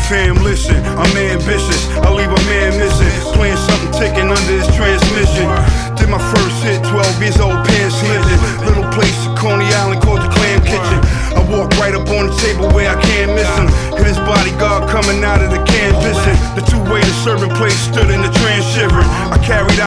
Fam, listen, I'm ambitious, I leave a man missing, playing something ticking under his transmission. Did my first hit, 12 years old, pants slipping. Little place in Coney Island called the Clam Kitchen. I walk right up on the table where I can't miss him. Hit his bodyguard coming out of the can, listen. The two-way the serving place stood in the trans shivering. I carried out